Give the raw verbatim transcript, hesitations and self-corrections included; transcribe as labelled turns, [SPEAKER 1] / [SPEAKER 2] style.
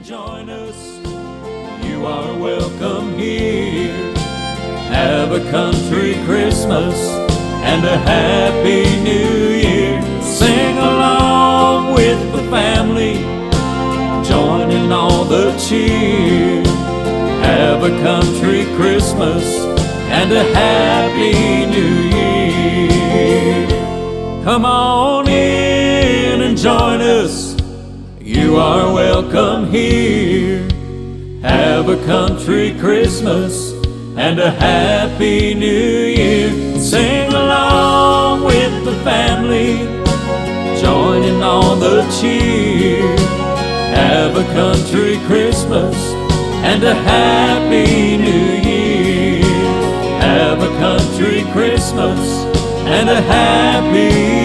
[SPEAKER 1] and join us. You are welcome here. Have a country Christmas and a happy new year. Sing along with the family, join in all the cheer. Have a country Christmas and a happy new year. Come on in and join us. You are welcome here. Have a country Christmas and a happy new year. Sing along with the family, join in all the cheer. Have a country Christmas and a happy new year. Have a country Christmas and a happy